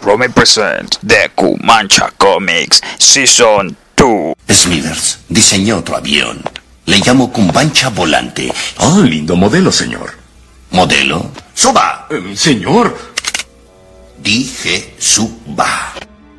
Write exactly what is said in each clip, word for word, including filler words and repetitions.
Romy present The Kumancha Comics Season dos. Smithers diseñó otro avión. Le llamo Kumancha Volante. Oh, lindo modelo, señor. ¿Modelo? ¡Suba! Eh, señor. Dije suba.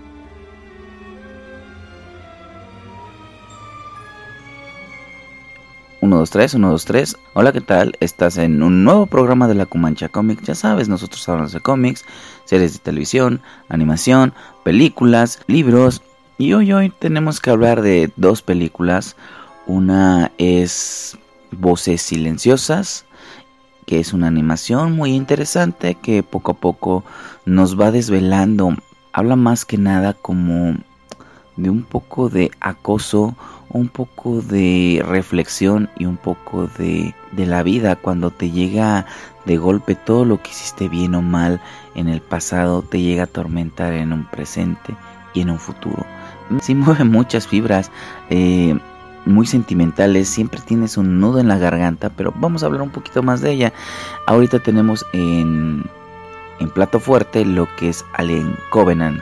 uno, dos, tres, uno, dos, tres. Hola, ¿qué tal? Estás en un nuevo programa de la Kumancha Comics. Ya sabes, nosotros hablamos de cómics, series de televisión, animación, películas, libros. Y hoy, hoy tenemos que hablar de dos películas. Una es Voces Silenciosas, que es una animación muy interesante que poco a poco nos va desvelando. Habla más que nada como de un poco de acoso, un poco de reflexión y un poco de, de la vida. Cuando te llega de golpe todo lo que hiciste bien o mal en el pasado, te llega a atormentar en un presente y en un futuro. Sí mueve muchas fibras, eh, muy sentimentales, siempre tienes un nudo en la garganta, pero vamos a hablar un poquito más de ella. Ahorita tenemos en, en plato fuerte lo que es Alien Covenant.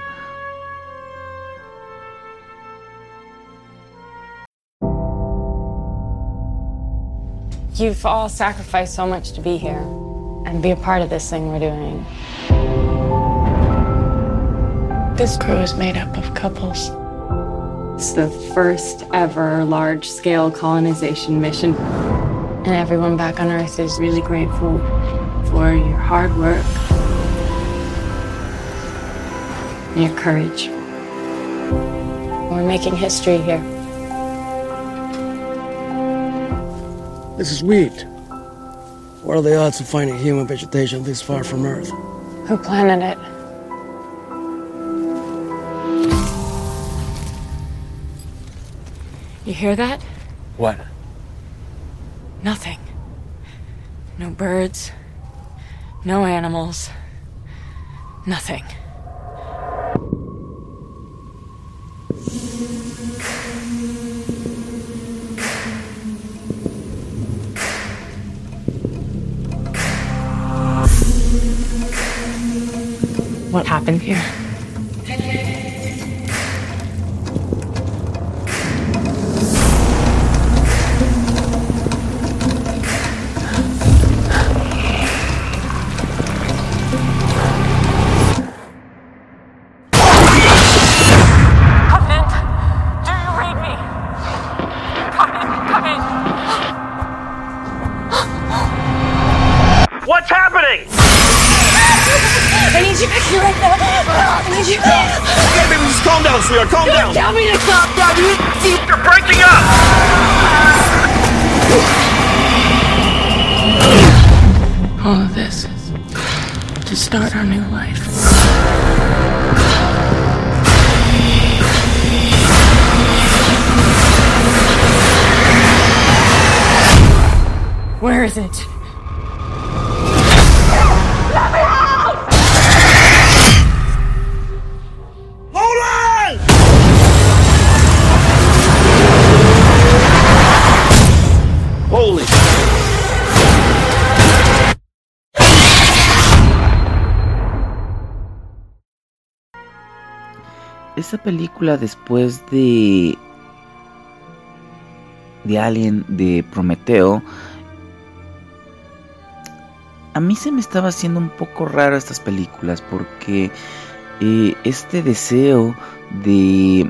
You've all sacrificed so much to be here and be a part of this thing we're doing. This crew is made up of couples. It's the first ever large-scale colonization mission. And everyone back on Earth is really grateful for your hard work and your courage. We're making history here. This is wheat. What are the odds of finding human vegetation this far from Earth? Who planted it? You hear that? What? Nothing. No birds. No animals. Nothing. What happened here? What's happening? I need you back here right now. I need you. Okay, baby, just calm down, sweetheart. Calm You down. tell me to calm down. You You're breaking up. all of this to start our new life. Where is it? Holy. Esta película, después de de Alien, de Prometeo, a mí se me estaba haciendo un poco raro estas películas, porque eh, este deseo de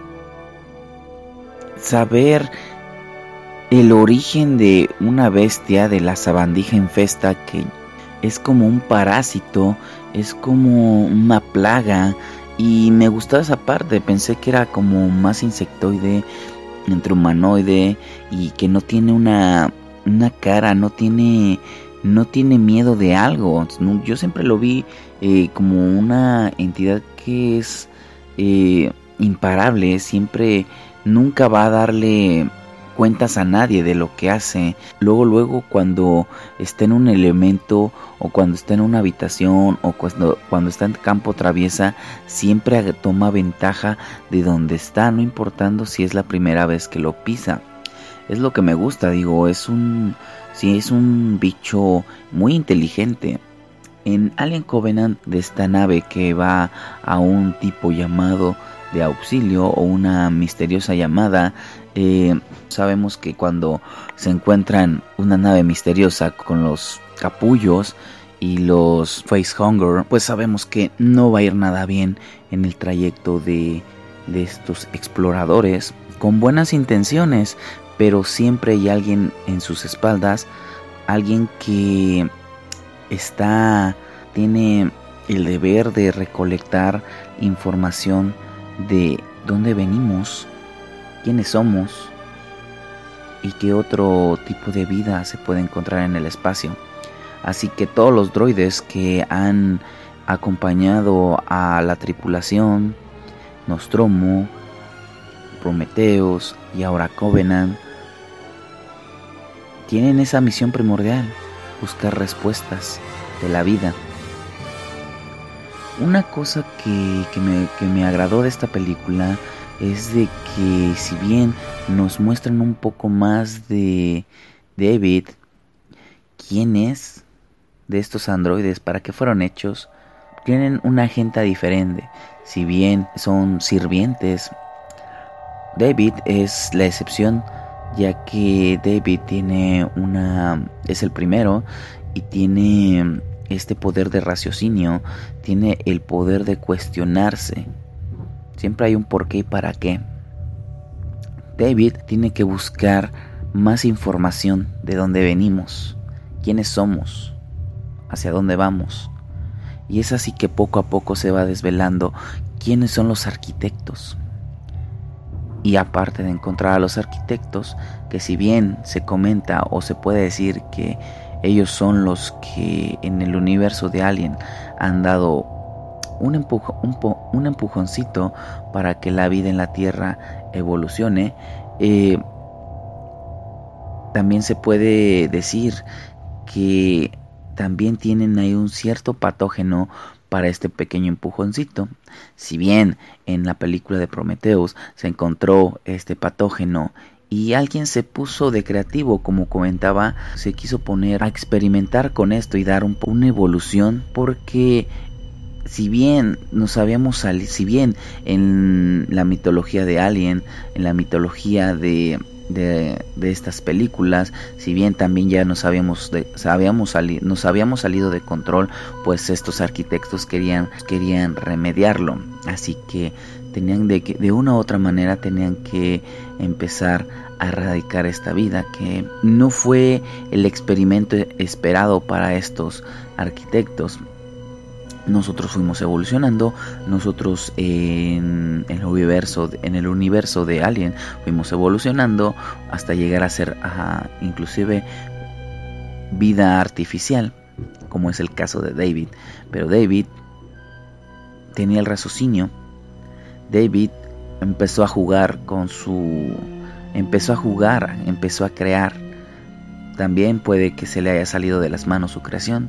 saber el origen de una bestia, de la sabandija infesta, que es como un parásito, es como una plaga, y me gustaba esa parte. Pensé que era como más insectoide, entre humanoide, y que no tiene una, una cara, no tiene, no tiene miedo de algo. Yo siempre lo vi eh, como una entidad que es eh, imparable, siempre, nunca va a darle cuentas a nadie de lo que hace. Luego luego cuando está en un elemento, o cuando está en una habitación, o cuando, cuando está en campo traviesa, siempre toma ventaja de donde está, no importando si es la primera vez que lo pisa. Es lo que me gusta, digo, es un, sí, es un bicho muy inteligente. En Alien Covenant, de esta nave que va a un tipo llamado de auxilio o una misteriosa llamada, eh, sabemos que cuando se encuentran una nave misteriosa con los capullos y los facehuggers, pues sabemos que no va a ir nada bien en el trayecto de, de estos exploradores con buenas intenciones, pero siempre hay alguien en sus espaldas, alguien que está tiene el deber de recolectar información de dónde venimos, quiénes somos y qué otro tipo de vida se puede encontrar en el espacio. Así que todos los droides que han acompañado a la tripulación, Nostromo, Prometheus y ahora Covenant, tienen esa misión primordial: buscar respuestas de la vida. Una cosa que, que, me, que me agradó de esta película es de que, si bien nos muestran un poco más de David, quién es de estos androides, para qué fueron hechos, tienen una agenda diferente. Si bien son sirvientes, David es la excepción, ya que David tiene una es el primero y tiene este poder de raciocinio, tiene el poder de cuestionarse. Siempre hay un por qué y para qué. David tiene que buscar más información de dónde venimos, quiénes somos, hacia dónde vamos. Y es así que poco a poco se va desvelando quiénes son los arquitectos. Y aparte de encontrar a los arquitectos, que si bien se comenta o se puede decir que ellos son los que en el universo de Alien han dado un, empujo, un, po, un empujoncito para que la vida en la Tierra evolucione, eh, también se puede decir que también tienen ahí un cierto patógeno para este pequeño empujoncito. Si bien en la película de Prometheus se encontró este patógeno y alguien se puso de creativo, como comentaba, se quiso poner a experimentar con esto y dar un, una evolución, porque si bien nos habíamos salido, si bien en la mitología de Alien, en la mitología de De, de estas películas, si bien también ya nos habíamos, de, habíamos sali, nos habíamos salido de control, pues estos arquitectos querían, querían remediarlo, así que tenían de, de una u otra manera tenían que empezar a erradicar esta vida, que no fue el experimento esperado para estos arquitectos. Nosotros fuimos evolucionando, nosotros en, en el universo, en el universo de Alien fuimos evolucionando hasta llegar a ser a, inclusive vida artificial, como es el caso de David. Pero David tenía el raciocinio. David empezó a jugar con su, empezó a jugar, empezó a crear. También puede que se le haya salido de las manos su creación,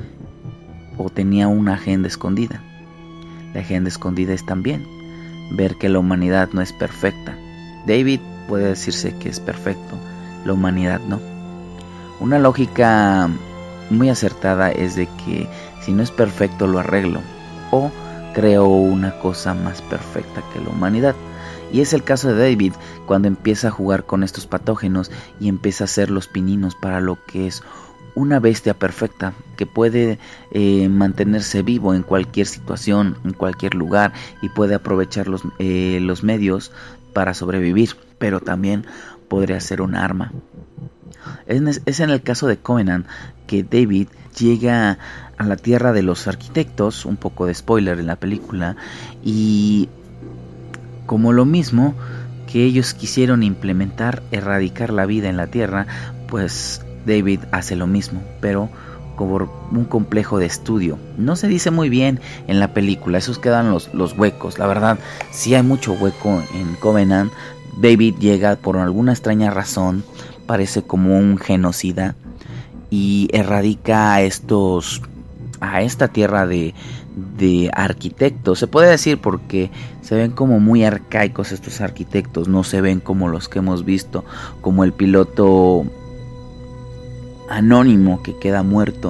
o tenía una agenda escondida. La agenda escondida es también ver que la humanidad no es perfecta. David puede decirse que es perfecto, la humanidad no. Una lógica muy acertada es de que si no es perfecto lo arreglo, o creo una cosa más perfecta que la humanidad. Y es el caso de David cuando empieza a jugar con estos patógenos y empieza a hacer los pininos para lo que es una bestia perfecta que puede eh, mantenerse vivo en cualquier situación, en cualquier lugar, y puede aprovechar los, eh, los medios para sobrevivir, pero también podría ser un arma. Es, es en el caso de Covenant que David llega a la tierra de los arquitectos, un poco de spoiler en la película, y como lo mismo que ellos quisieron implementar, erradicar la vida en la tierra, pues David hace lo mismo, pero como un complejo de estudio. No se dice muy bien en la película, esos quedan los, los huecos. La verdad, sí hay mucho hueco en Covenant. David llega por alguna extraña razón, parece como un genocida, y erradica a estos, a esta tierra de, de arquitectos. Se puede decir porque se ven como muy arcaicos estos arquitectos, no se ven como los que hemos visto, como el piloto anónimo que queda muerto,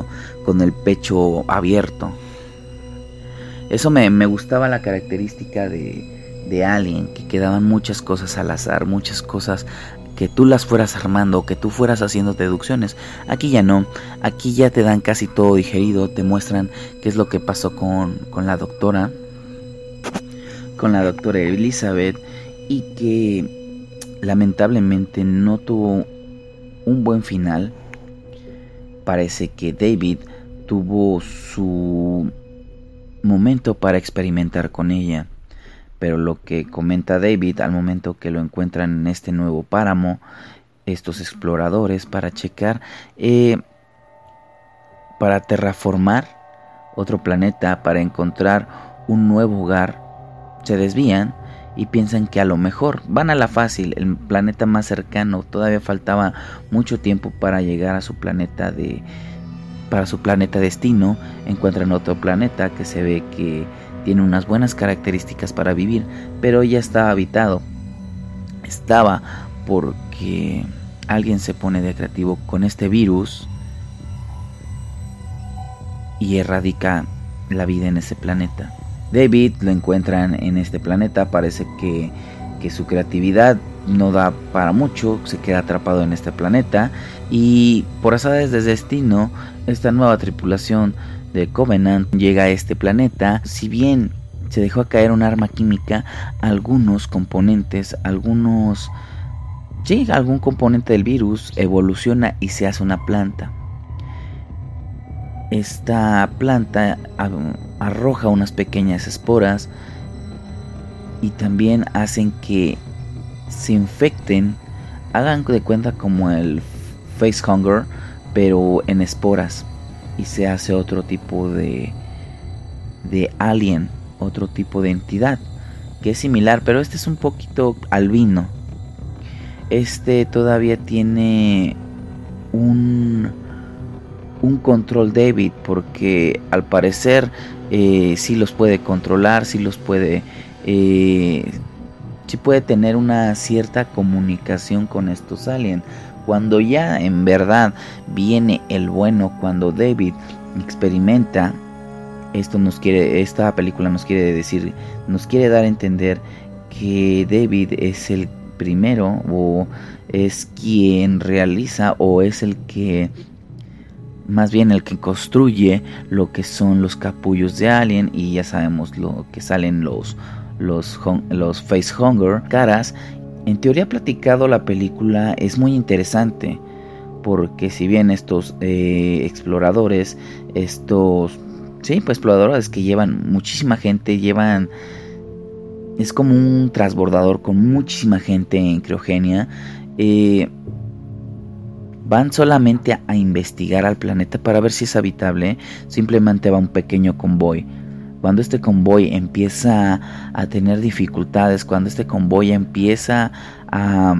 con el pecho abierto. Eso me, me gustaba la característica de, de Alien, que quedaban muchas cosas al azar, muchas cosas que tú las fueras armando, que tú fueras haciendo deducciones. Aquí ya no, aquí ya te dan casi todo digerido, te muestran qué es lo que pasó con, con la doctora, con la doctora Elizabeth, y que lamentablemente no tuvo un buen final. Parece que David tuvo su momento para experimentar con ella, pero lo que comenta David al momento que lo encuentran en este nuevo páramo, estos exploradores para checar, eh, para terraformar otro planeta, para encontrar un nuevo hogar, se desvían y piensan que a lo mejor van a la fácil, el planeta más cercano. Todavía faltaba mucho tiempo para llegar a su planeta de para su planeta destino. Encuentran otro planeta que se ve que tiene unas buenas características para vivir, pero ya está habitado. Estaba porque alguien se pone de creativo con este virus y erradica la vida en ese planeta. David lo encuentran en este planeta, parece que, que su creatividad no da para mucho, se queda atrapado en este planeta y por azares del destino, esta nueva tripulación de Covenant llega a este planeta. Si bien se dejó caer un arma química, algunos componentes, algunos, sí, algún componente del virus evoluciona y se hace una planta. Esta planta arroja unas pequeñas esporas y también hacen que se infecten, hagan de cuenta como el facehunger, pero en esporas, y se hace otro tipo de de alien, otro tipo de entidad que es similar, pero este es un poquito albino. Este todavía tiene un un control David, porque al parecer eh, sí los puede controlar, sí los puede eh, sí puede tener una cierta comunicación con estos aliens. Cuando ya en verdad viene el bueno, cuando David experimenta, esto nos quiere, esta película nos quiere decir, nos quiere dar a entender que David es el primero, o es quien realiza, o es el que, más bien el que construye lo que son los capullos de Alien, y ya sabemos lo que salen los los los facehunger, caras. En teoría platicado, la película es muy interesante, porque si bien estos eh, exploradores, estos sí, pues exploradores que llevan muchísima gente, llevan, es como un transbordador con muchísima gente en criogenia, eh, van solamente a, a investigar al planeta para ver si es habitable. Simplemente va un pequeño convoy. Cuando este convoy empieza a tener dificultades, cuando este convoy empieza a,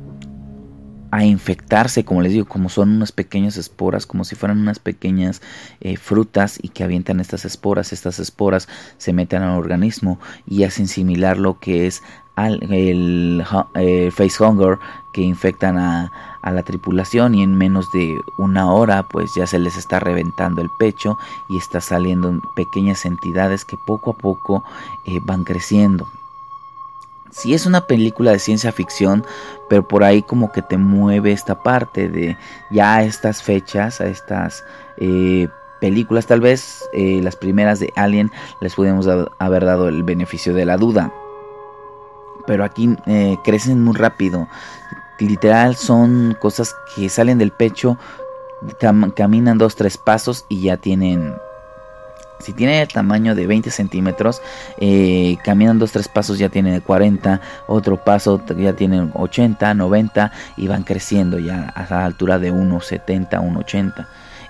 a infectarse, como les digo, como son unas pequeñas esporas, como si fueran unas pequeñas eh, frutas, y que avientan estas esporas, estas esporas se meten al organismo y hacen similar lo que es al, el, el facehunger, que infectan a, a la tripulación, y en menos de una hora pues ya se les está reventando el pecho y está saliendo pequeñas entidades que poco a poco eh, van creciendo. Sí, es una película de ciencia ficción, pero por ahí como que te mueve esta parte de ya a estas fechas, a estas eh, películas, tal vez eh, las primeras de Alien les pudimos haber dado el beneficio de la duda, pero aquí eh, crecen muy rápido. Literal son cosas que salen del pecho, cam- caminan dos, tres pasos y ya tienen, si tienen el tamaño de veinte centímetros, eh, caminan dos, tres pasos, ya tienen cuarenta, otro paso ya tienen ochenta, noventa, y van creciendo ya a la altura de uno setenta, uno ochenta.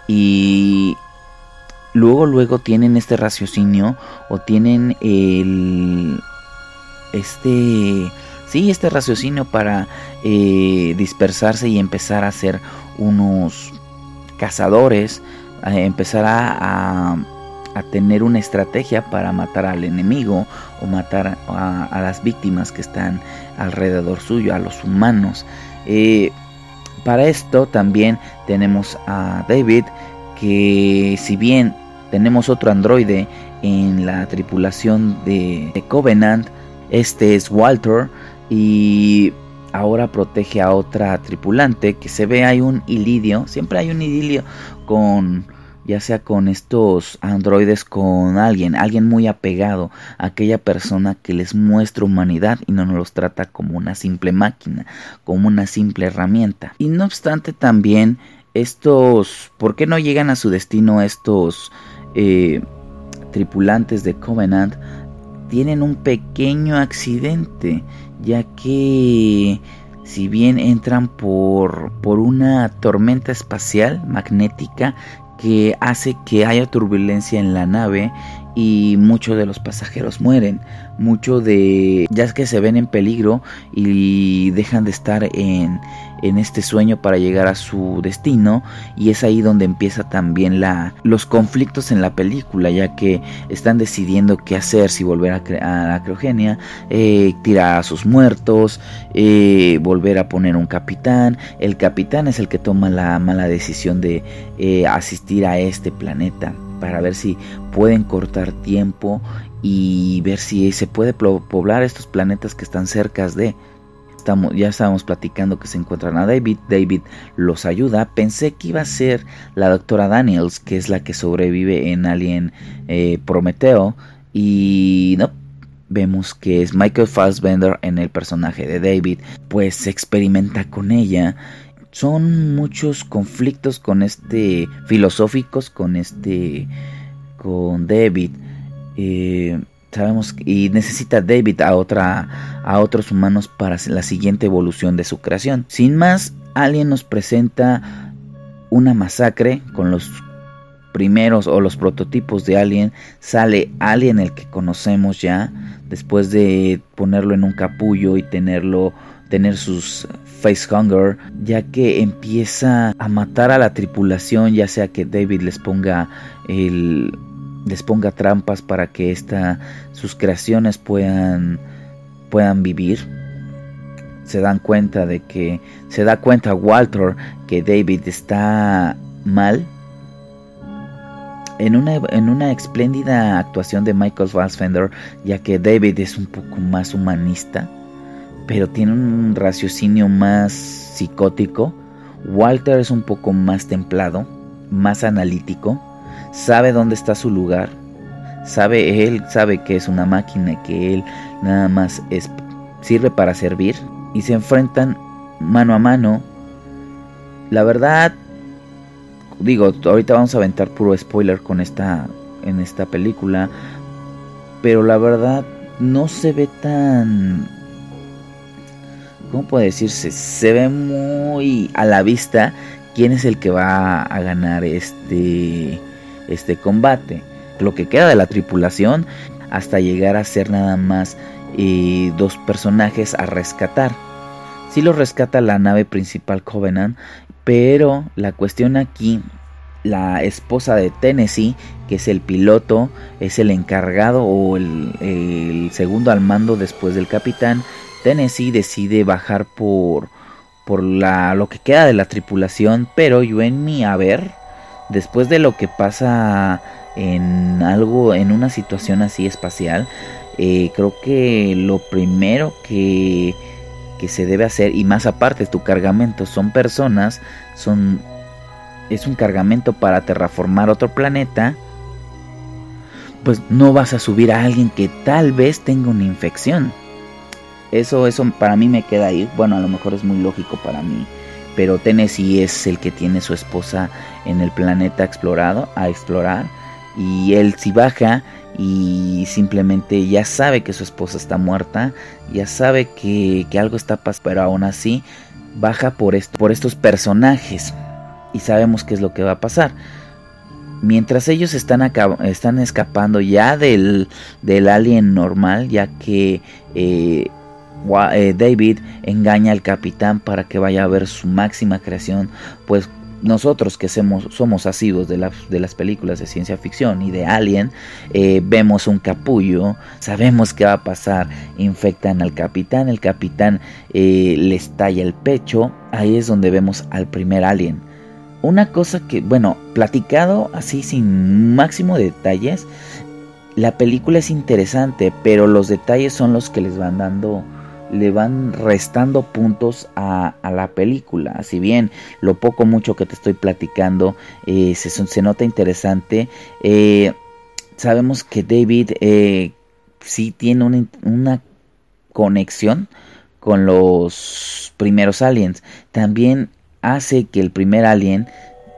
Y luego, luego tienen este raciocinio, o tienen el, este... Sí, este raciocinio para eh, dispersarse y empezar a ser unos cazadores, a empezar a, a, a tener una estrategia para matar al enemigo, o matar a, a las víctimas que están alrededor suyo, a los humanos. Eh, para esto también tenemos a David, que si bien tenemos otro androide en la tripulación de, de Covenant, este es Walter y ahora protege a otra tripulante que se ve hay un idilio, siempre hay un idilio con, ya sea con estos androides, con alguien, alguien muy apegado a aquella persona que les muestra humanidad y no nos los trata como una simple máquina, como una simple herramienta. Y no obstante también estos, ¿por qué no llegan a su destino estos eh, tripulantes de Covenant? Tienen un pequeño accidente, ya que si bien entran por, por una tormenta espacial magnética que hace que haya turbulencia en la nave y muchos de los pasajeros mueren, muchos de ya es que se ven en peligro y dejan de estar en, en este sueño para llegar a su destino, y es ahí donde empieza también la, los conflictos en la película, ya que están decidiendo qué hacer, si volver a, cre- a la criogenia, eh, tirar a sus muertos, eh, volver a poner un capitán. El capitán es el que toma la mala decisión de eh, asistir a este planeta para ver si pueden cortar tiempo y ver si se puede poblar estos planetas que están cerca de. Estamos, ya estábamos platicando que se encuentran a David. David los ayuda. Pensé que iba a ser la doctora Daniels, que es la que sobrevive en Alien eh, Prometeo, y no, vemos que es Michael Fassbender en el personaje de David, pues se experimenta con ella. Son muchos conflictos con este filosóficos con este con David. Eh, sabemos y necesita David a otra a otros humanos para la siguiente evolución de su creación. Sin más, Alien nos presenta una masacre con los primeros o los prototipos de Alien. Sale Alien, el que conocemos ya, después de ponerlo en un capullo y tenerlo tener sus facehunger, ya que empieza a matar a la tripulación, ya sea que David les ponga el les ponga trampas para que esta sus creaciones puedan puedan vivir. Se dan cuenta de que se da cuenta Walter que David está mal. En una, en una espléndida actuación de Michael Fassbender, ya que David es un poco más humanista, pero tiene un raciocinio más psicótico. Walter es un poco más templado, más analítico, sabe dónde está su lugar, sabe él sabe que es una máquina, que él nada más es, sirve para servir, y se enfrentan mano a mano. La verdad, digo, ahorita vamos a aventar puro spoiler con esta en esta película, pero la verdad no se ve tan, ¿cómo puede decirse? Se ve muy a la vista quién es el que va a ganar este, este combate. Lo que queda de la tripulación, hasta llegar a ser nada más eh, dos personajes a rescatar. Sí los rescata la nave principal Covenant, pero la cuestión aquí, la esposa de Tennessee, que es el piloto, es el encargado o el, el segundo al mando después del capitán. Tennessee decide bajar por, por la, lo que queda de la tripulación, pero yo en mi haber, después de lo que pasa en algo, en una situación así espacial, eh, creo que lo primero que, que se debe hacer, y más aparte tu cargamento son personas, son es un cargamento para terraformar otro planeta, pues no vas a subir a alguien que tal vez tenga una infección. Eso, eso para mí me queda ahí. Bueno, a lo mejor es muy lógico para mí, pero Tennessee es el que tiene su esposa en el planeta explorado, a explorar, y él si baja y simplemente ya sabe que su esposa está muerta, ya sabe que, que algo está pasando, pero aún así baja por, esto, por estos personajes, y sabemos qué es lo que va a pasar. Mientras ellos están, acá, están escapando ya del, del alien normal, ya que eh, David engaña al capitán para que vaya a ver su máxima creación, pues nosotros que somos, somos asiduos de, la, de las películas de ciencia ficción y de Alien, eh, vemos un capullo, sabemos qué va a pasar, infectan al capitán, el capitán eh, les talla el pecho, ahí es donde vemos al primer alien, una cosa que, bueno, platicado así sin máximo detalles, la película es interesante, pero los detalles son los que les van dando, le van restando puntos a, a la película. Si bien lo poco mucho que te estoy platicando eh, se, se nota interesante, eh, sabemos que David eh, sí tiene una, una conexión con los primeros aliens. También hace que el primer alien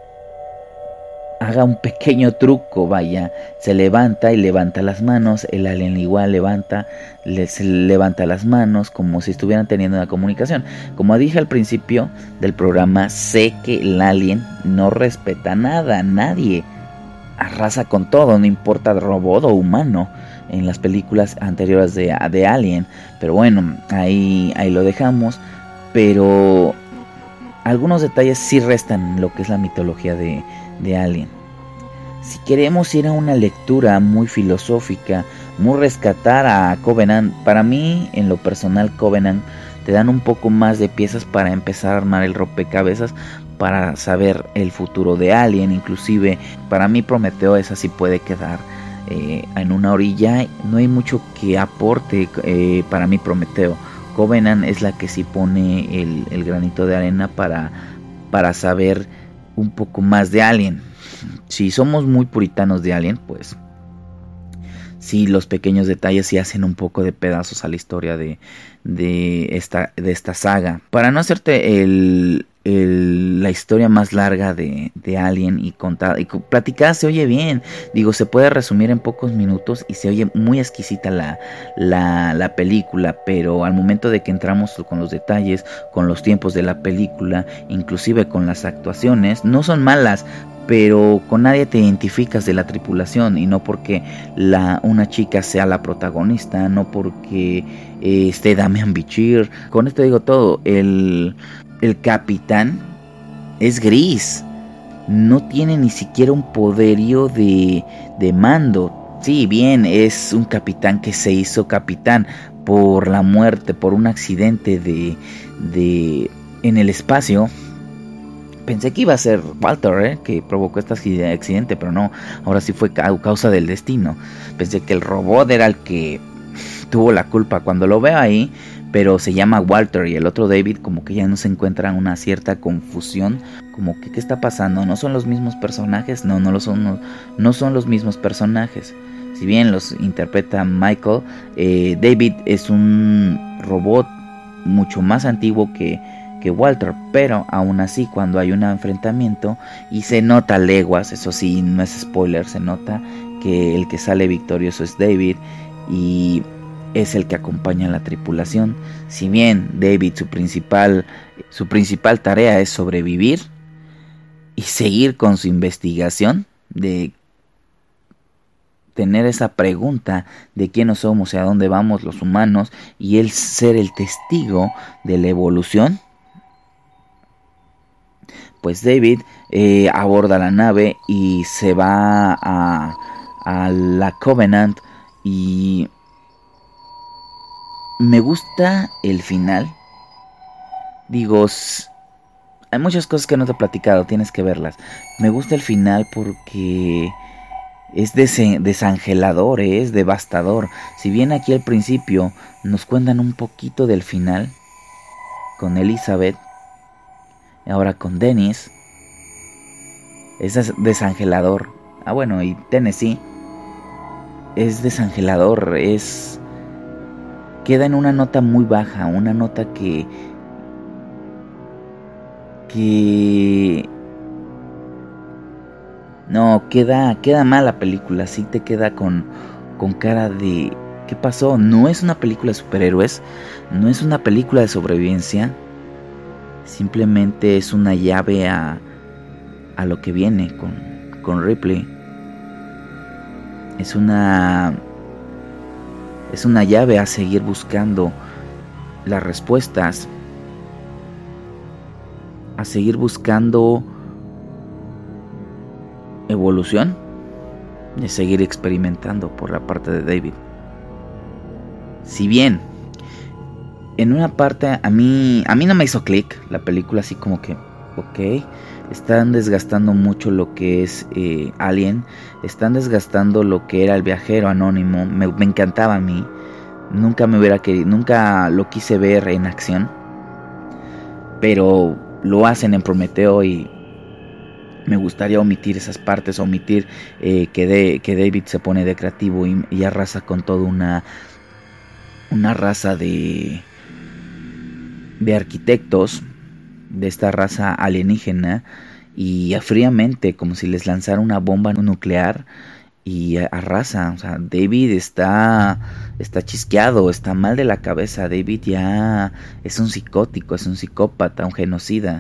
haga un pequeño truco, vaya, se levanta y levanta las manos, el alien igual levanta, le, se levanta las manos como si estuvieran teniendo una comunicación. Como dije al principio del programa, sé que el alien no respeta nada, nadie, arrasa con todo, no importa robot o humano, en las películas anteriores de, de Alien. Pero bueno, ahí, ahí lo dejamos, pero algunos detalles sí restan lo que es la mitología de, de Alien. Si queremos ir a una lectura muy filosófica, muy rescatar a Covenant, para mí en lo personal Covenant te dan un poco más de piezas para empezar a armar el rompecabezas, para saber el futuro de Alien. Inclusive para mí Prometeo esa sí puede quedar eh, en una orilla, no hay mucho que aporte eh, para mí Prometeo. Covenant es la que sí pone el, el granito de arena para, para saber un poco más de Alien. Si somos muy puritanos de Alien, pues sí, los pequeños detalles sí hacen un poco de pedazos a la historia de, de, esta, de esta saga. Para no hacerte el, el, la historia más larga de, de Alien y contada y platicada, se oye bien. Digo, se puede resumir en pocos minutos y se oye muy exquisita la, la, la película, pero al momento de que entramos con los detalles, con los tiempos de la película, inclusive con las actuaciones, no son malas, pero con nadie te identificas de la tripulación, y no porque la, una chica sea la protagonista, no porque eh, esté Damian Bichir. Con esto digo todo. El, el capitán es gris, no tiene ni siquiera un poderío de, de mando. Sí, bien, es un capitán que se hizo capitán por la muerte, por un accidente de, de en el espacio. Pensé que iba a ser Walter, ¿eh? que provocó este accidente, pero no, ahora sí fue a causa del destino. Pensé que el robot era el que tuvo la culpa cuando lo veo ahí, pero se llama Walter y el otro David, como que ya no se encuentra una cierta confusión, como que ¿qué está pasando? ¿No son los mismos personajes? No, no lo son, no, no son los mismos personajes. Si bien los interpreta Michael, eh, David es un robot mucho más antiguo que que Walter, pero aún así cuando hay un enfrentamiento y se nota leguas, eso sí, no es spoiler, se nota que el que sale victorioso es David y es el que acompaña a la tripulación. Si bien David su principal, su principal tarea es sobrevivir y seguir con su investigación de tener esa pregunta de quiénes somos y a dónde vamos los humanos, y él ser el testigo de la evolución, pues David eh, aborda la nave y se va a, a la Covenant. Y me gusta el final. Digo, hay muchas cosas que no te he platicado, tienes que verlas. Me gusta el final porque es des- desangelador, es devastador. Si bien aquí al principio nos cuentan un poquito del final con Elizabeth, ahora con Dennis, es desangelador. Ah, bueno, y Tennessee es desangelador, es queda en una nota muy baja, una nota que que no queda queda mal la película, sí te queda con con cara de ¿qué pasó? No es una película de superhéroes, no es una película de sobrevivencia. Simplemente es una llave a, a lo que viene con, con Ripley. Es una es una llave a seguir buscando las respuestas, a seguir buscando evolución, de seguir experimentando por la parte de David. Si bien en una parte a mí a mí no me hizo clic la película, así como que ok, están desgastando mucho lo que es eh, Alien, están desgastando lo que era el viajero anónimo. Me, me encantaba a mí, nunca me hubiera querido, nunca lo quise ver en acción, pero lo hacen en Prometeo y me gustaría omitir esas partes, omitir eh, que, de, que David se pone de creativo y, y arrasa con toda una, una raza de, de arquitectos, de esta raza alienígena, y fríamente, como si les lanzara una bomba nuclear, y arrasa. O sea, David está, está chisqueado, está mal de la cabeza. David ya es un psicótico, es un psicópata, un genocida.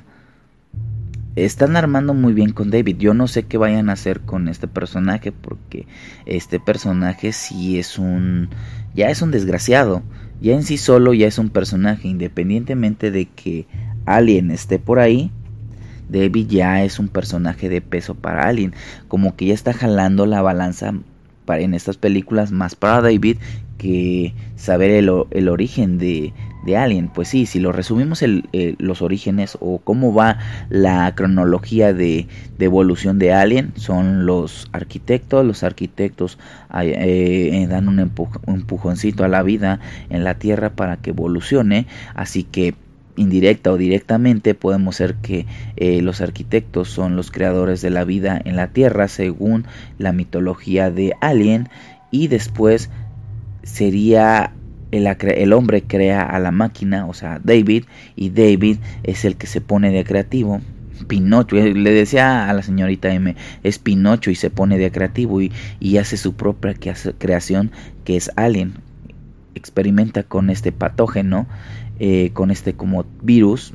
Están armando muy bien con David. Yo no sé qué vayan a hacer con este personaje, porque este personaje sí es un... ya es un desgraciado. Ya en sí solo ya es un personaje. Independientemente de que Alien esté por ahí, David ya es un personaje de peso para Alien. Como que ya está jalando la balanza para, en estas películas, más para David que saber el, el origen de, de Alien. Pues sí, si lo resumimos el, el, los orígenes o cómo va la cronología de, de evolución de Alien, son los arquitectos. Los arquitectos eh, eh, dan un, empuj, un empujoncito a la vida en la Tierra para que evolucione. Así que indirecta o directamente podemos ser que eh, los arquitectos son los creadores de la vida en la Tierra según la mitología de Alien, y después sería el, el hombre crea a la máquina, o sea David, y David es el que se pone de creativo. Pinocho, le decía a la señorita M, es Pinocho y se pone de creativo y, y hace su propia creación, que es Alien. Experimenta con este patógeno, eh, con este como virus,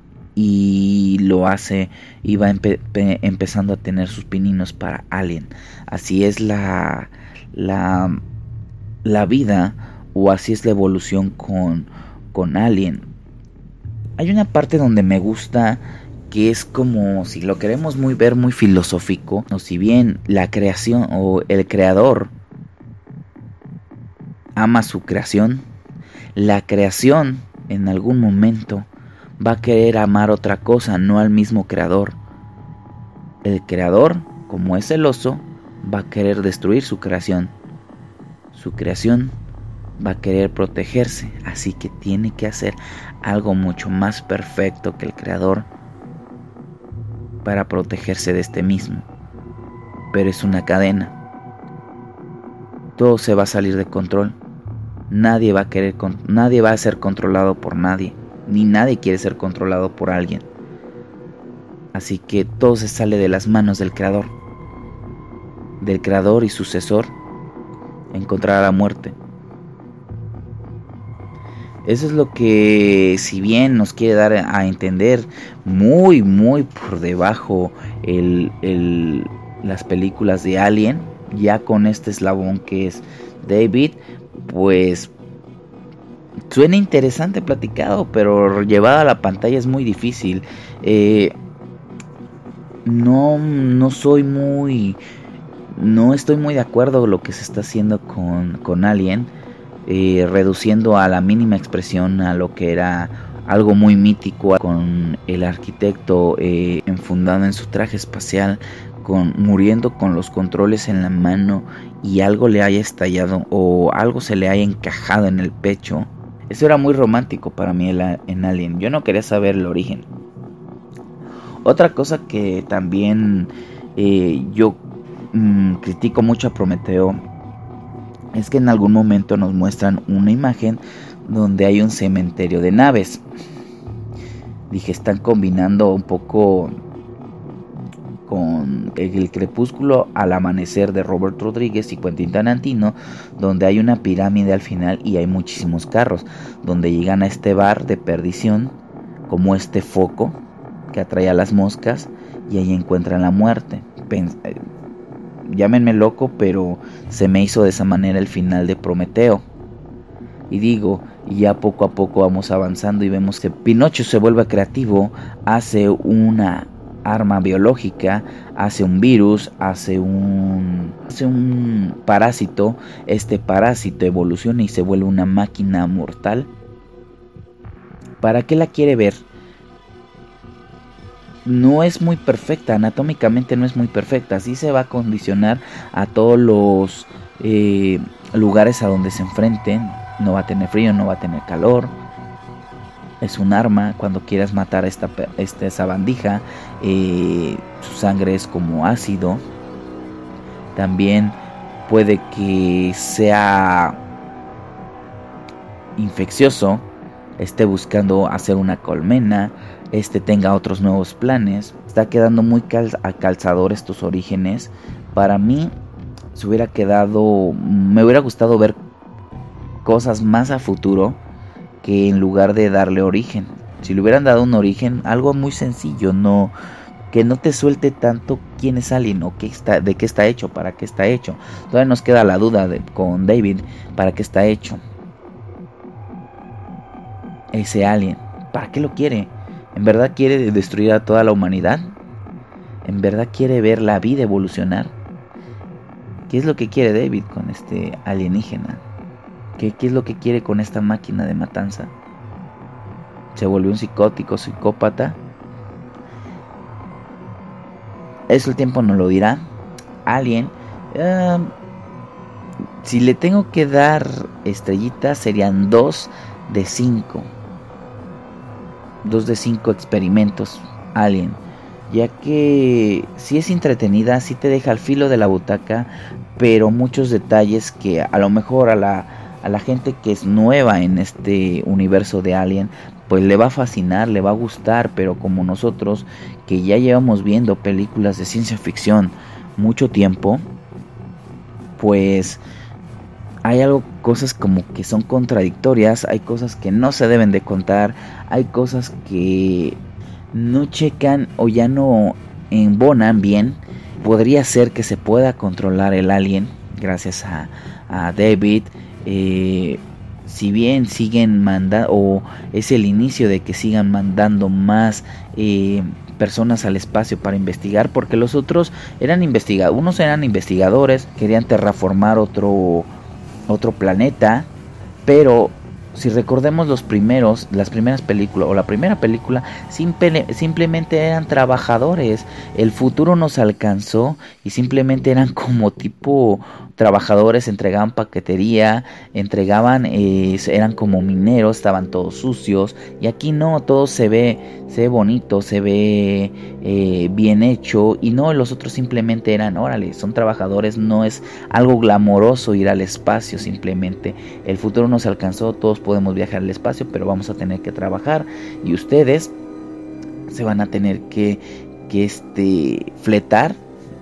y lo hace y va empe pe empezando a tener sus pininos para Alien. Así es la, la, la vida, o así es la evolución con, con Alien. Hay una parte donde me gusta, que es como, si lo queremos muy ver muy filosófico, o si bien la creación o el creador ama su creación, la creación en algún momento va a querer amar otra cosa, no al mismo creador. El creador, como es celoso, va a querer destruir su creación. Su creación va a querer protegerse, así que tiene que hacer algo mucho más perfecto que el creador para protegerse de este mismo. Pero es una cadena. Todo se va a salir de control. Nadie va a querer, nadie va a ser controlado por nadie, ni nadie quiere ser controlado por alguien. Así que todo se sale de las manos del creador. Del creador y sucesor encontrará la muerte. Eso es lo que, si bien nos quiere dar a entender muy, muy por debajo el, el, las películas de Alien, ya con este eslabón que es David, pues suena interesante platicado, pero llevado a la pantalla es muy difícil. Eh, no, no soy muy, no estoy muy de acuerdo con lo que se está haciendo con, con Alien. Eh, reduciendo a la mínima expresión a lo que era algo muy mítico, con el arquitecto eh, enfundado en su traje espacial, con, muriendo con los controles en la mano y algo le haya estallado o algo se le haya encajado en el pecho. Eso era muy romántico para mí en Alien. Yo no quería saber el origen. Otra cosa que también eh, yo mmm, critico mucho a Prometeo es que en algún momento nos muestran una imagen donde hay un cementerio de naves. Dije, están combinando un poco con El Crepúsculo al Amanecer de Robert Rodríguez y Quentin Tarantino, donde hay una pirámide al final y hay muchísimos carros, donde llegan a este bar de perdición, como este foco que atrae a las moscas, y ahí encuentran la muerte. Pens Llámenme loco, pero se me hizo de esa manera el final de Prometeo. Y digo, ya poco a poco vamos avanzando y vemos que Pinocho se vuelve creativo, hace una arma biológica, hace un virus, hace un, hace un parásito. Este parásito evoluciona y se vuelve una máquina mortal. ¿Para qué la quiere ver? no es muy perfecta, anatómicamente no es muy perfecta. Sí se va a condicionar a todos los eh, lugares a donde se enfrenten. No va a tener frío, no va a tener calor. Es un arma. Cuando quieras matar a esta, esta sabandija, eh, su sangre es como ácido. También puede que sea infeccioso, esté buscando hacer una colmena, este tenga otros nuevos planes. Está quedando muy cal- a calzador estos orígenes. Para mí se hubiera quedado, me hubiera gustado ver cosas más a futuro, que en lugar de darle origen. Si le hubieran dado un origen, algo muy sencillo, no que no te suelte tanto quién es Alien o qué está, de qué está hecho, para qué está hecho. Todavía nos queda la duda de, con David, para qué está hecho ese Alien. ¿Para qué lo quiere? ¿En verdad quiere destruir a toda la humanidad? ¿En verdad quiere ver la vida evolucionar? ¿Qué es lo que quiere David con este alienígena? ¿Qué, qué es lo que quiere con esta máquina de matanza? ¿Se volvió un psicótico, psicópata? Eso el tiempo nos lo dirá. Alien, uh, si le tengo que dar estrellitas, serían dos de cinco. Dos de cinco experimentos Alien, ya que si es entretenida, si te deja al filo de la butaca, pero muchos detalles que a lo mejor a la, a la gente que es nueva en este universo de Alien, pues le va a fascinar, le va a gustar, pero como nosotros que ya llevamos viendo películas de ciencia ficción mucho tiempo, pues hay algo, cosas como que son contradictorias, hay cosas que no se deben de contar, hay cosas que no checan o ya no embonan bien. Podría ser que se pueda controlar el alien gracias a, a David, eh, si bien siguen mandando, o es el inicio de que sigan mandando más eh, personas al espacio para investigar, porque los otros eran investigadores, unos eran investigadores, querían terraformar otro otro planeta, pero si recordemos los primeros, las primeras películas o la primera película, simple, simplemente eran trabajadores. El futuro nos alcanzó y simplemente eran como tipo trabajadores, entregaban paquetería, entregaban, eh, eran como mineros, estaban todos sucios. Y aquí no, todo se ve, se ve bonito, se ve eh, bien hecho. Y no, los otros simplemente eran, órale, son trabajadores, no es algo glamoroso ir al espacio, simplemente el futuro nos alcanzó, todos podemos viajar al espacio, pero vamos a tener que trabajar y ustedes se van a tener que, que este, fletar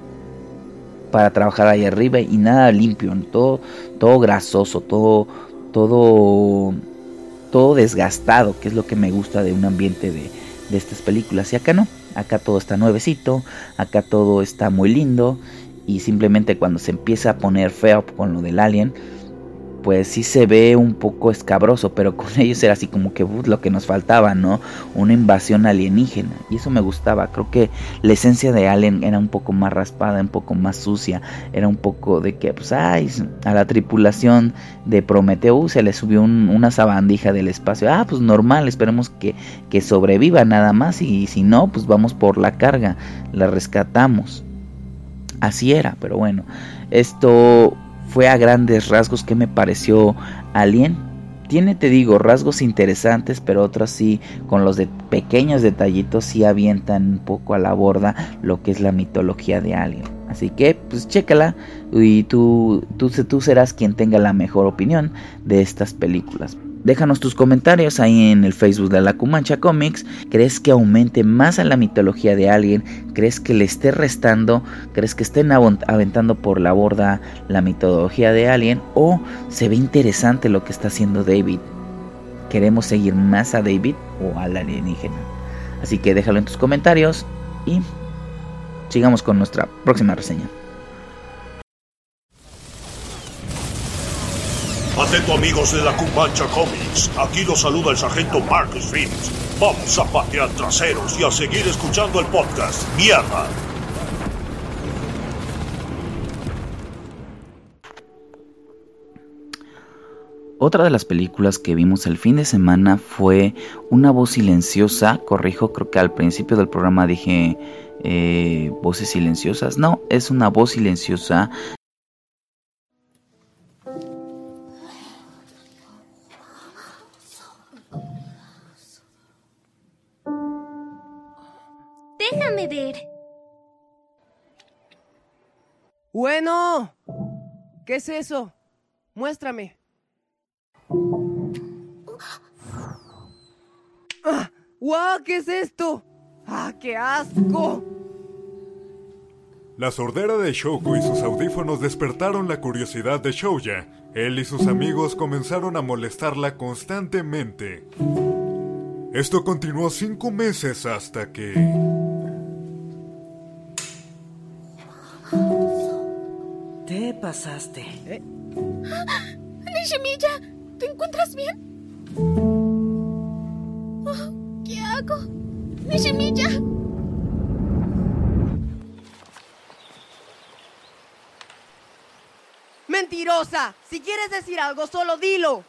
para trabajar ahí arriba, y nada limpio, todo, todo grasoso, todo, todo, todo desgastado, que es lo que me gusta de un ambiente de, de estas películas. Y acá no, acá todo está nuevecito, acá todo está muy lindo, y simplemente cuando se empieza a poner feo con lo del alien, pues sí se ve un poco escabroso, pero con ellos era así como que uh, lo que nos faltaba, ¿no? Una invasión alienígena, y eso me gustaba. Creo que la esencia de Alien era un poco más raspada, un poco más sucia, era un poco de que, pues, ay, a la tripulación de Prometeo se le subió un, una sabandija del espacio, ah, pues normal, esperemos que, que sobreviva nada más, y si no, pues vamos por la carga, la rescatamos. Así era, pero bueno, esto fue a grandes rasgos que me pareció Alien. Tiene, te digo, rasgos interesantes, pero otros sí, con los de pequeños detallitos, sí avientan un poco a la borda lo que es la mitología de Alien. Así que, pues, chécala y tú, tú, tú serás quien tenga la mejor opinión de estas películas. Déjanos tus comentarios ahí en el Facebook de La Cumancha Comics. ¿Crees que aumente más a la mitología de Alien? ¿Crees que le esté restando? ¿Crees que estén aventando por la borda la mitología de Alien? ¿O se ve interesante lo que está haciendo David? ¿Queremos seguir más a David o al alienígena? Así que déjalo en tus comentarios y sigamos con nuestra próxima reseña. Atento, amigos de La Cumancha Comics, aquí los saluda el sargento Marcus Phoenix. Vamos a patear traseros y a seguir escuchando el podcast. ¡Mierda! Otra de las películas que vimos el fin de semana fue Una voz silenciosa. Corrijo, creo que al principio del programa dije eh, voces silenciosas. No, es Una voz silenciosa. Déjame ver. Bueno, ¿qué es eso? Muéstrame. ¡Ah! ¡Guau! ¿Qué es esto? ¡Ah, qué asco! La sordera de Shoko y sus audífonos despertaron la curiosidad de Shouya. Él y sus amigos comenzaron a molestarla constantemente. Esto continuó cinco meses hasta que... Te pasaste. ¿Eh? Nishimiya, ¿te encuentras bien? Oh, ¿qué hago? Nishimiya. ¡Mentirosa! Si quieres decir algo, solo dilo.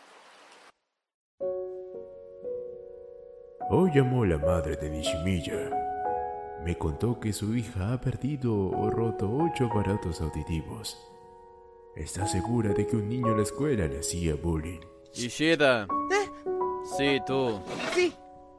Hoy llamó la madre de Nishimiya. Me contó que su hija ha perdido o roto ocho aparatos auditivos. Está segura de que un niño en la escuela le hacía bullying. Ishida. ¿Eh? Sí, tú. Sí.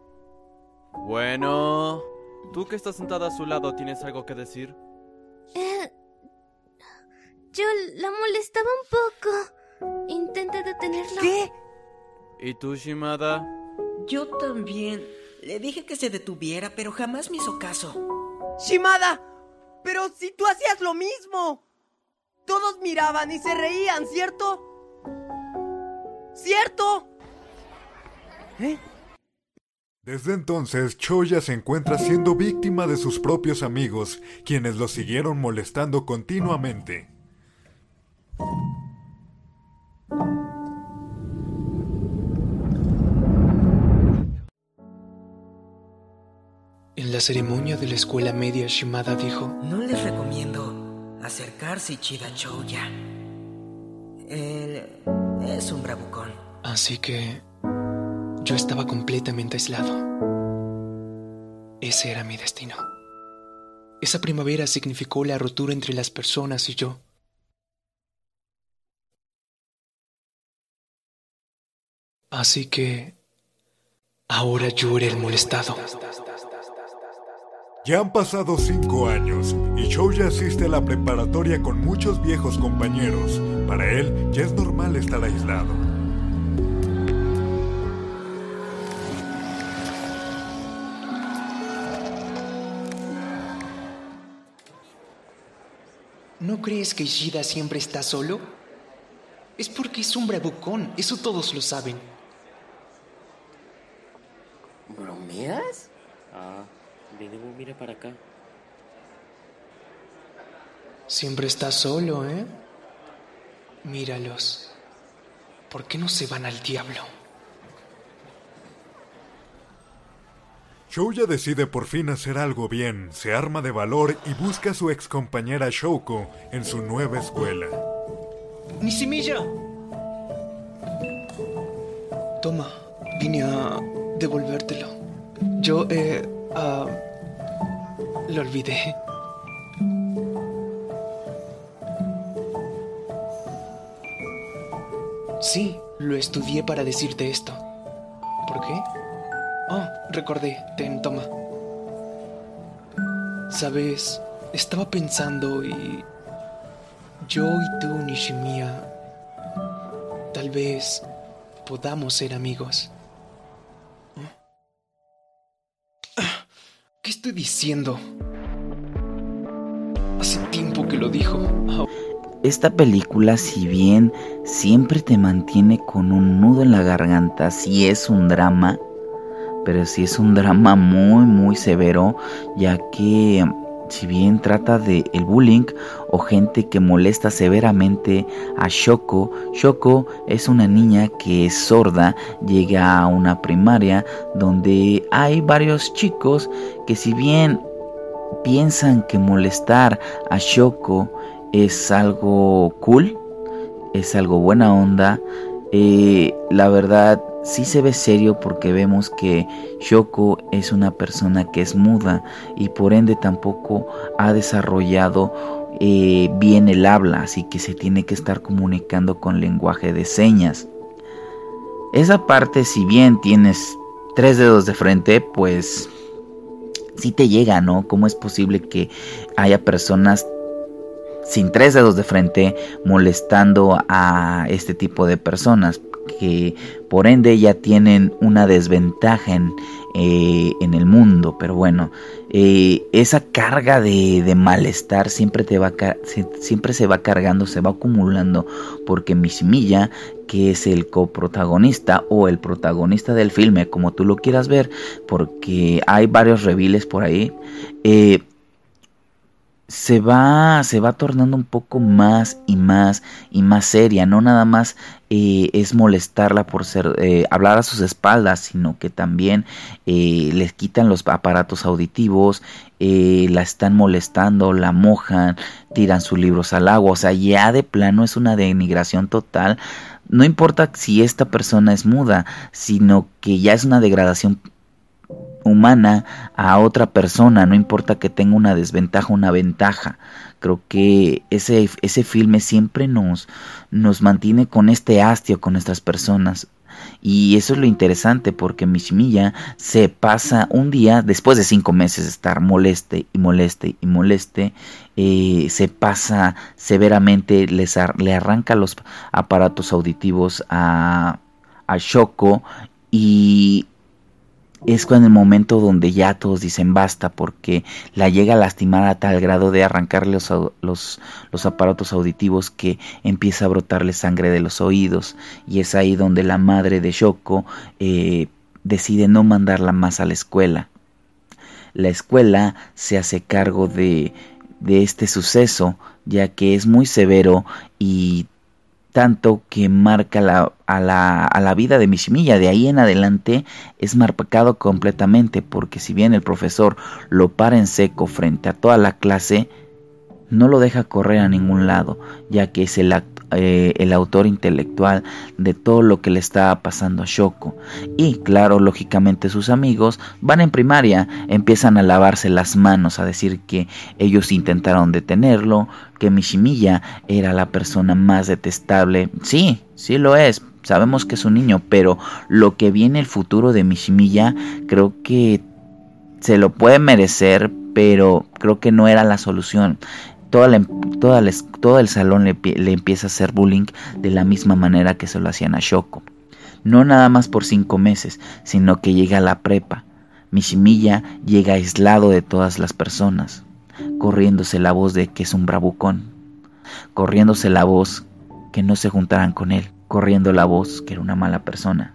Bueno, tú que estás sentada a su lado, ¿tienes algo que decir? Eh, yo la molestaba un poco. Intenté detenerla. ¿Qué? ¿Y tú, Shimada? Yo también. Le dije que se detuviera, pero jamás me hizo caso. ¡Shimada! Pero si tú hacías lo mismo. Todos miraban y se reían, ¿cierto? ¿Cierto? ¿Eh? Desde entonces, Shouya se encuentra siendo víctima de sus propios amigos, quienes lo siguieron molestando continuamente. En la ceremonia de la escuela media, Shimada dijo: No les recomiendo acercarse Ichida Shouya. Él es un bravucón. Así que yo estaba completamente aislado. Ese era mi destino. Esa primavera significó la ruptura entre las personas y yo. Así que ahora yo era el molestado. Ya han pasado cinco años y Shouya asiste a la preparatoria con muchos viejos compañeros. Para él ya es normal estar aislado. ¿No crees que Ishida siempre está solo? Es porque es un bravucón, eso todos lo saben. ¿Bromeas? Ah, Benemo, mira para acá. Siempre está solo, ¿eh? Míralos. ¿Por qué no se van al diablo? Shouya decide por fin hacer algo bien, se arma de valor y busca a su excompañera Shoko en su nueva escuela. ¡Nishimiya! Toma, vine a devolvértelo. Yo, eh, uh, lo olvidé. Sí, lo estudié para decirte esto. ¿Por qué? Oh, recordé. Ten, toma. Sabes, estaba pensando y... yo y tú, Nishimiya, tal vez podamos ser amigos. ¿Qué estoy diciendo? Hace tiempo que lo dijo. Oh. Esta película, si bien siempre te mantiene con un nudo en la garganta, sí es un drama, pero sí es un drama muy muy severo, ya que si bien trata de el bullying o gente que molesta severamente a Shoko, Shoko es una niña que es sorda, llega a una primaria donde hay varios chicos que si bien piensan que molestar a Shoko es algo cool, es algo buena onda, Eh, la verdad sí se ve serio porque vemos que Shoko es una persona que es muda y por ende tampoco ha desarrollado eh, bien el habla, así que se tiene que estar comunicando con lenguaje de señas. Esa parte, si bien tienes tres dedos de frente, pues sí te llega, ¿no? ¿Cómo es posible que haya personas sin tres dedos de frente molestando a este tipo de personas que por ende ya tienen una desventaja en, eh, en el mundo? Pero bueno, eh, esa carga de, de malestar siempre te va siempre se va cargando, se va acumulando, porque Mishimiya, que es el coprotagonista o el protagonista del filme, como tú lo quieras ver, porque hay varios reveals por ahí, eh, se va se va tornando un poco más y más y más seria. No nada más eh, es molestarla por ser eh, hablar a sus espaldas, sino que también eh, les quitan los aparatos auditivos, eh, la están molestando, la mojan, tiran sus libros al agua. O sea, ya de plano es una denigración total. No importa si esta persona es muda, sino que ya es una degradación humana a otra persona, no importa que tenga una desventaja o una ventaja. Creo que ese, ese filme siempre nos, nos mantiene con este hastio con nuestras personas. Y eso es lo interesante, porque Mishimiya se pasa un día, después de cinco meses de estar moleste y moleste y moleste, eh, se pasa severamente, les ar- le arranca los aparatos auditivos a, a Shoko, y es con el momento donde ya todos dicen basta, porque la llega a lastimar a tal grado de arrancarle los, los, los aparatos auditivos que empieza a brotarle sangre de los oídos. Y es ahí donde la madre de Shoko eh, decide no mandarla más a la escuela. La escuela se hace cargo de, de este suceso, ya que es muy severo y tanto que marca la, a, la, a la vida de Mishimiya. De ahí en adelante es marcado completamente, porque si bien el profesor lo para en seco frente a toda la clase, no lo deja correr a ningún lado, ya que es el, eh, el autor intelectual de todo lo que le estaba pasando a Shoko. Y claro, lógicamente sus amigos van en primaria, empiezan a lavarse las manos, a decir que ellos intentaron detenerlo, que Mishimiya era la persona más detestable. Sí, sí lo es, sabemos que es un niño, pero lo que viene el futuro de Mishimiya creo que se lo puede merecer, pero creo que no era la solución. Toda la, toda la, todo el salón le, le empieza a hacer bullying de la misma manera que se lo hacían a Shoko. No nada más por cinco meses, sino que llega a la prepa. Mishimiya llega aislado de todas las personas, corriéndose la voz de que es un bravucón, corriéndose la voz que no se juntaran con él, corriendo la voz que era una mala persona.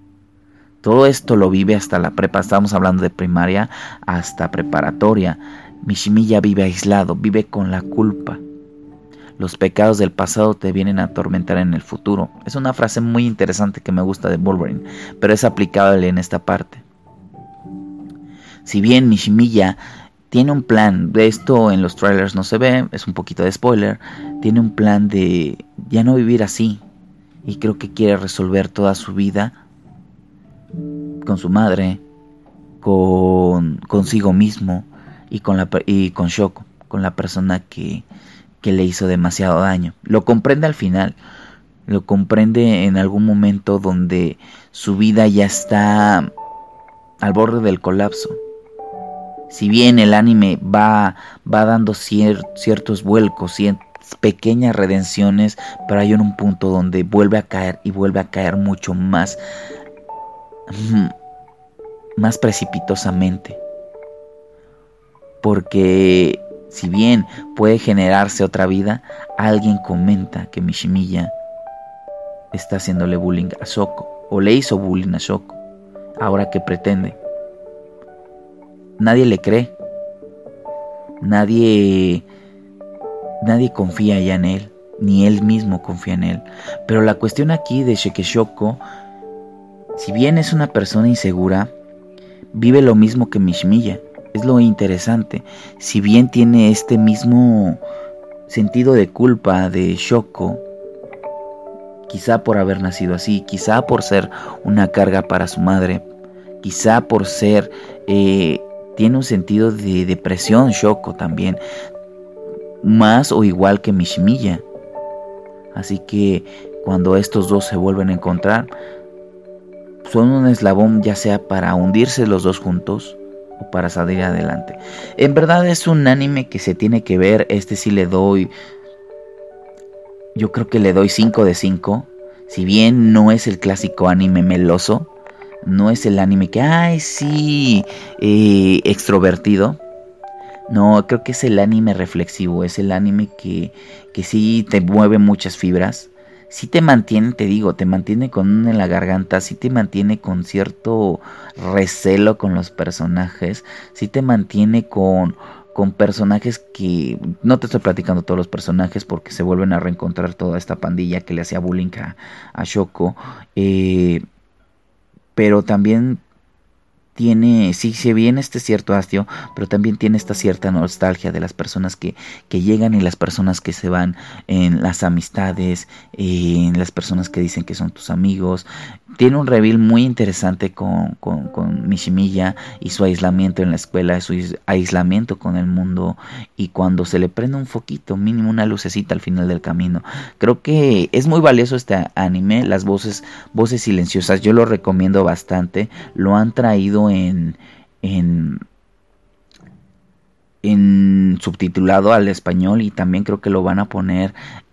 Todo esto lo vive hasta la prepa. Estamos hablando de primaria hasta preparatoria. Mishimiya vive aislado, vive con la culpa. Los pecados del pasado te vienen a atormentar en el futuro. Es una frase muy interesante que me gusta de Wolverine, pero es aplicable en esta parte. Si bien Mishimiya tiene un plan, de esto en los trailers no se ve, es un poquito de spoiler, tiene un plan de ya no vivir así, y creo que quiere resolver toda su vida con su madre, con consigo mismo y con la y con Shoko, con la persona que, que le hizo demasiado daño. Lo comprende al final, lo comprende en algún momento donde su vida ya está al borde del colapso. Si bien el anime va, va dando cier, ciertos vuelcos, ciertas pequeñas redenciones, pero hay un punto donde vuelve a caer y vuelve a caer mucho más, más precipitosamente. Porque si bien puede generarse otra vida, alguien comenta que Mishimiya está haciéndole bullying a Shoko, o le hizo bullying a Shoko. Ahora, ¿qué pretende? Nadie le cree. Nadie nadie confía ya en él, ni él mismo confía en él. Pero la cuestión aquí de que Shoko, si bien es una persona insegura, vive lo mismo que Mishimiya. Es lo interesante. Si bien tiene este mismo sentido de culpa de Shoko, quizá por haber nacido así, quizá por ser una carga para su madre, quizá por ser, eh, tiene un sentido de depresión Shoko también, más o igual que Mishimiya. Así que cuando estos dos se vuelven a encontrar, son un eslabón ya sea para hundirse los dos juntos o para salir adelante. En verdad es un anime que se tiene que ver. Este sí le doy, yo creo que le doy cinco de cinco. Si bien no es el clásico anime meloso, no es el anime que, ay sí, eh, extrovertido. No, creo que es el anime reflexivo, es el anime que, que sí te mueve muchas fibras. Sí te mantiene, te digo, te mantiene con un en la garganta, sí te mantiene con cierto recelo con los personajes, sí te mantiene con, con personajes que, no te estoy platicando todos los personajes porque se vuelven a reencontrar toda esta pandilla que le hacía bullying a, a Shoko, eh, pero también tiene, sí, se viene este cierto hastio, pero también tiene esta cierta nostalgia de las personas que, que llegan y las personas que se van, en las amistades, en las personas que dicen que son tus amigos. Tiene un reveal muy interesante con, con, con Mishimiya y su aislamiento en la escuela, su aislamiento con el mundo, y cuando se le prende un foquito, mínimo una lucecita al final del camino. Creo que es muy valioso este anime, las voces, voces silenciosas, yo lo recomiendo bastante. Lo han traído en, en, en subtitulado al español y también creo que lo van a poner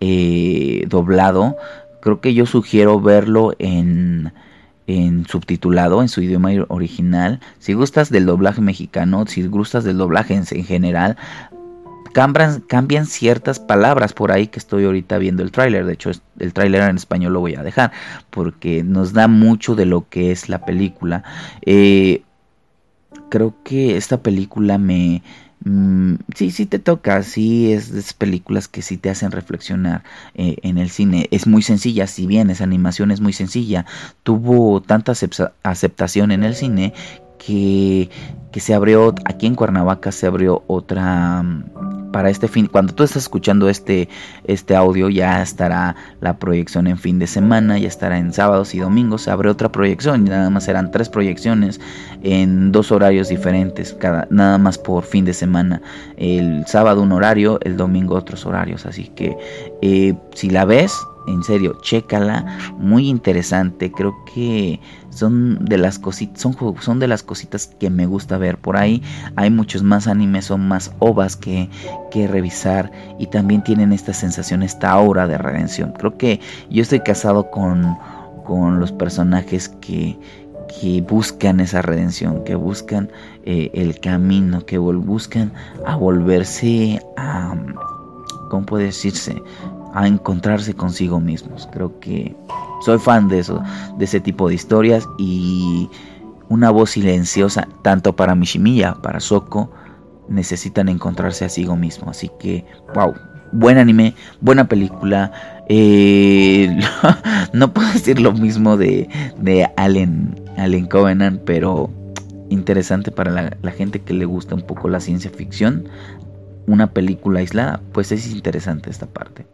eh, doblado. Creo que yo sugiero verlo en, en subtitulado, en su idioma original. Si gustas del doblaje mexicano, si gustas del doblaje en, en general, cambian, cambian ciertas palabras por ahí que estoy ahorita viendo el tráiler. De hecho, el tráiler en español lo voy a dejar porque nos da mucho de lo que es la película. Eh, creo que esta película me... Mm, sí, sí te toca, sí es de esas películas que sí te hacen reflexionar eh, en el cine. Es muy sencilla, si bien esa animación es muy sencilla, tuvo tanta aceptación en el cine que, que se abrió, aquí en Cuernavaca se abrió otra, para este fin, cuando tú estás escuchando este, este audio ya estará la proyección en fin de semana, ya estará en sábados y domingos, se abre otra proyección, y nada más serán tres proyecciones en dos horarios diferentes, cada, nada más por fin de semana, el sábado un horario, el domingo otros horarios, así que eh, si la ves, en serio, chécala, muy interesante. Creo que son de las cositas, son, son de las cositas que me gusta ver. Por ahí hay muchos más animes, son más ovas que, que revisar, y también tienen esta sensación, esta aura de redención. Creo que yo estoy casado con, con los personajes que, que buscan esa redención, que buscan eh, el camino, que buscan a volverse a, ¿cómo puede decirse?, a encontrarse consigo mismos. Creo que soy fan de eso, de ese tipo de historias, y una voz silenciosa, tanto para Mishimiya, para Shoko, necesitan encontrarse a sí mismo. Así que, wow, buen anime, buena película. Eh, no puedo decir lo mismo de, de Alien, Alien Covenant, pero interesante para la, la gente que le gusta un poco la ciencia ficción. Una película aislada, pues es interesante esta parte.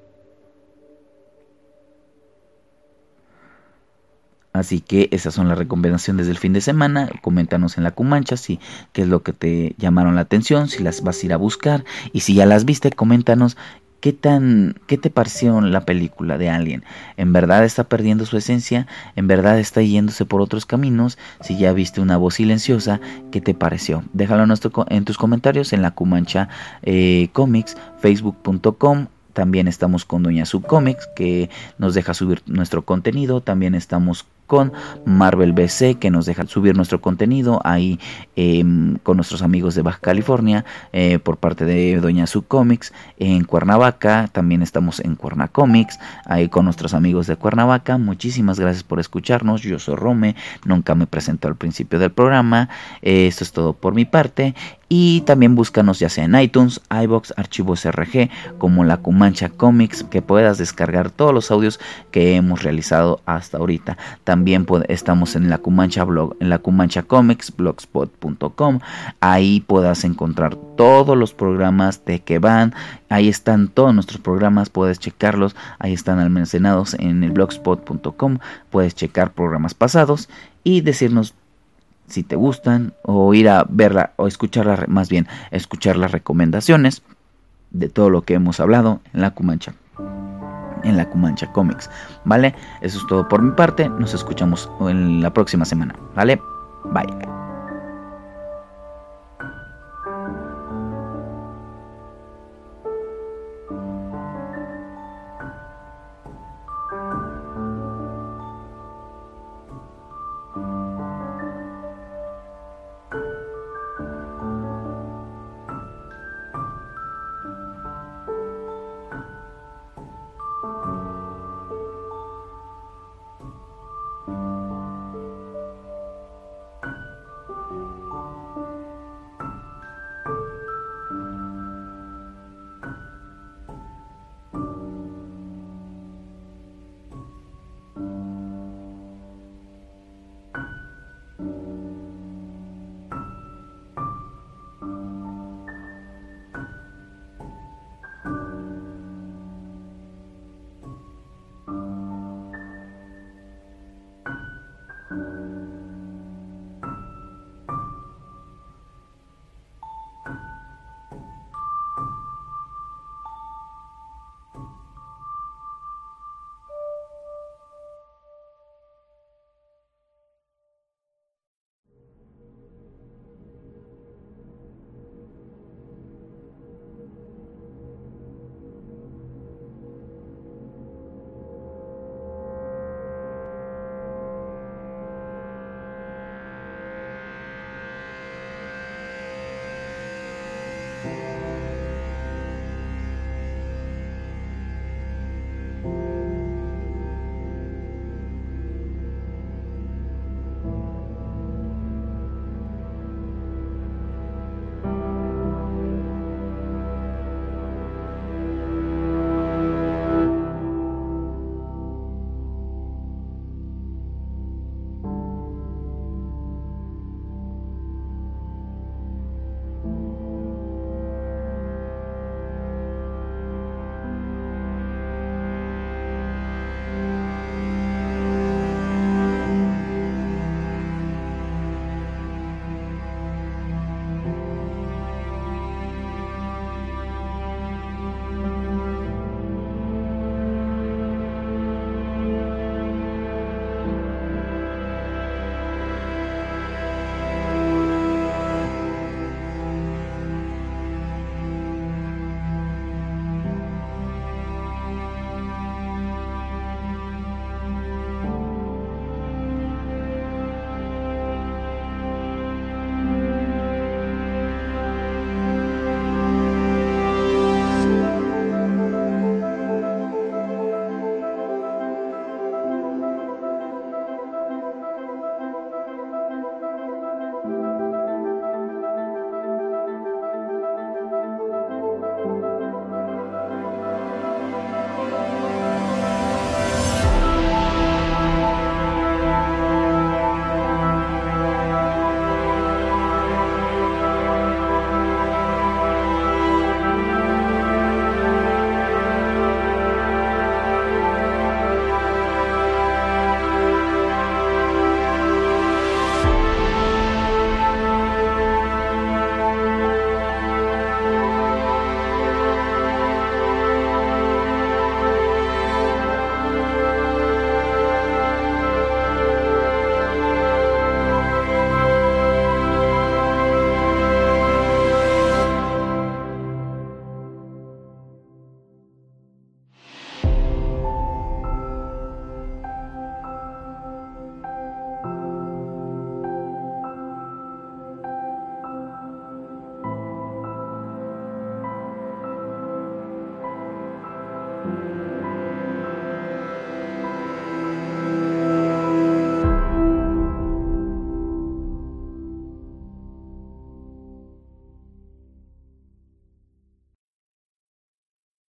Así que esas son las recomendaciones del fin de semana. Coméntanos en la Cumancha si qué es lo que te llamaron la atención, si las vas a ir a buscar, y si ya las viste, coméntanos qué tan qué te pareció la película de Alien. ¿En verdad está perdiendo su esencia? ¿En verdad está yéndose por otros caminos? Si ya viste una voz silenciosa, ¿qué te pareció? Déjalo en, nuestro, en tus comentarios en la Cumancha eh, Comics, facebook punto com. También estamos con Doña Su Comics, que nos deja subir nuestro contenido. También estamos con Marvel B C, que nos deja subir nuestro contenido ahí eh, con nuestros amigos de Baja California, eh, por parte de Doña Su Comics. En Cuernavaca también estamos en Cuerna Comics, ahí con nuestros amigos de Cuernavaca. Muchísimas gracias por escucharnos. Yo soy Rome, nunca me presento al principio del programa. Eh, esto es todo por mi parte, Y también búscanos ya sea en iTunes, iVoox, Archivos R G, como La Cumancha Comics, que puedas descargar todos los audios que hemos realizado hasta ahorita. También estamos en La Cumancha Blog, en La Cumancha Comics, blogspot punto com. Ahí puedas encontrar todos los programas de que van. Ahí están todos nuestros programas, puedes checarlos. Ahí están almacenados en el blogspot punto com. Puedes checar programas pasados y decirnos si te gustan, o ir a verla, o escucharla, más bien escuchar las recomendaciones de todo lo que hemos hablado en La Cumancha, en La Cumancha Comics, ¿vale? Eso es todo por mi parte, nos escuchamos en la próxima semana, ¿vale? Bye.